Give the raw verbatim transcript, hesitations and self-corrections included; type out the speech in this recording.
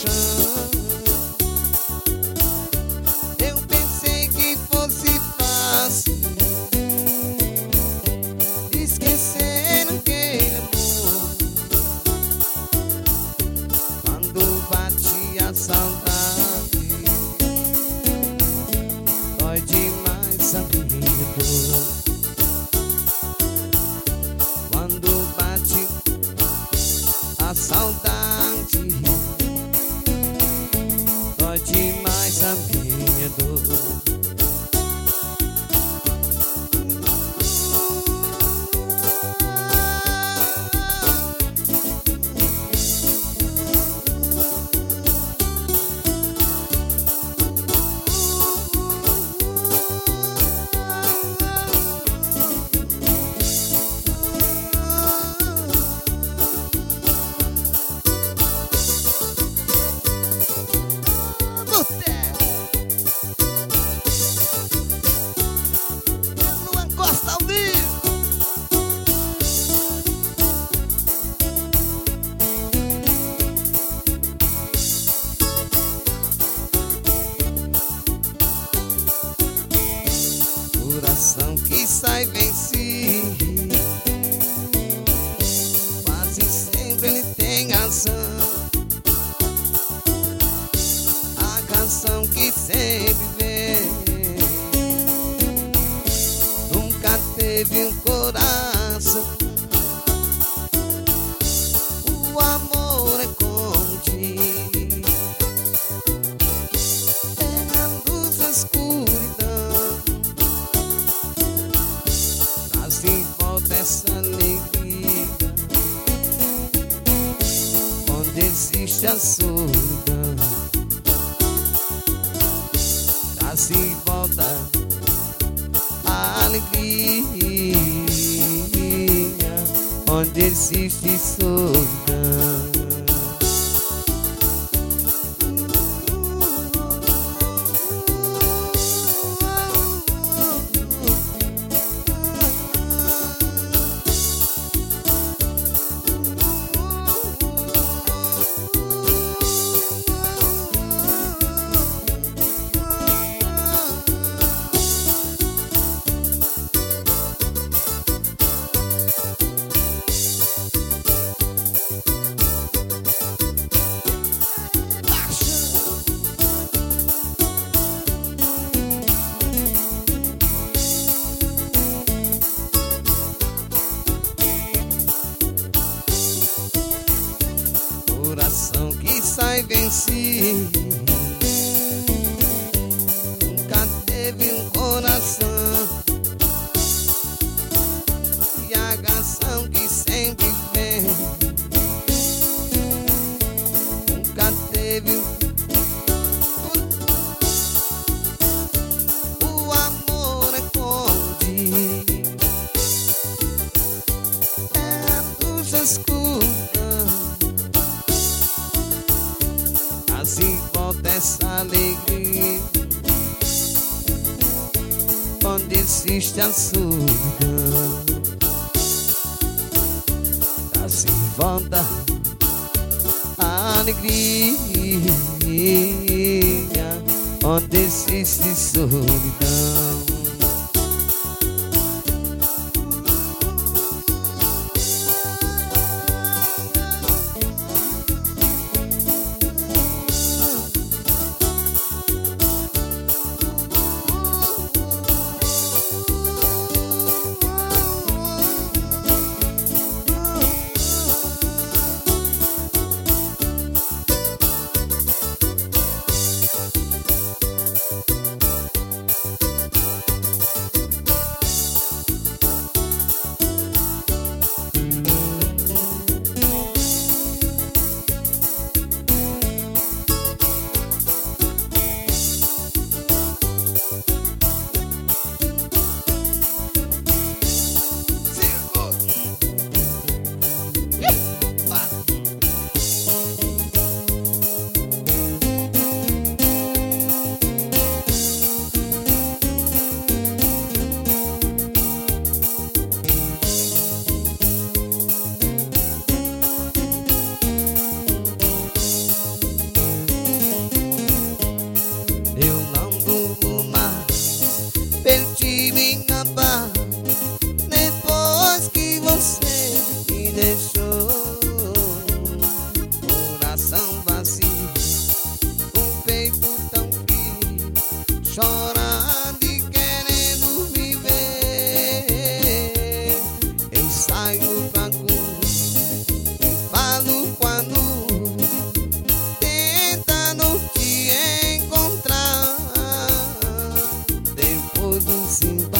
paixão. Eu pensei que fosse fácil esquecer aquele amor. Quando bate a saudade, dói demais a minha dor. Quando bate a saudade, dói demais a minha dor. Coração que sai vencido, quase sempre ele tem razão. A canção que sempre vem nunca teve um coração. O amor é contigo, é a luz da escuridão. Assim volta essa alegria, onde existe a solidão. Assim volta a alegria, onde existe solidão. Coração que sai vencido, nunca teve um coração. E a canção que sempre vem nunca teve um. O amor é contigo, é a luz da escuridão. Assim volta essa alegria, onde existe a solidão. Assim volta a alegria, onde existe solidão. assim.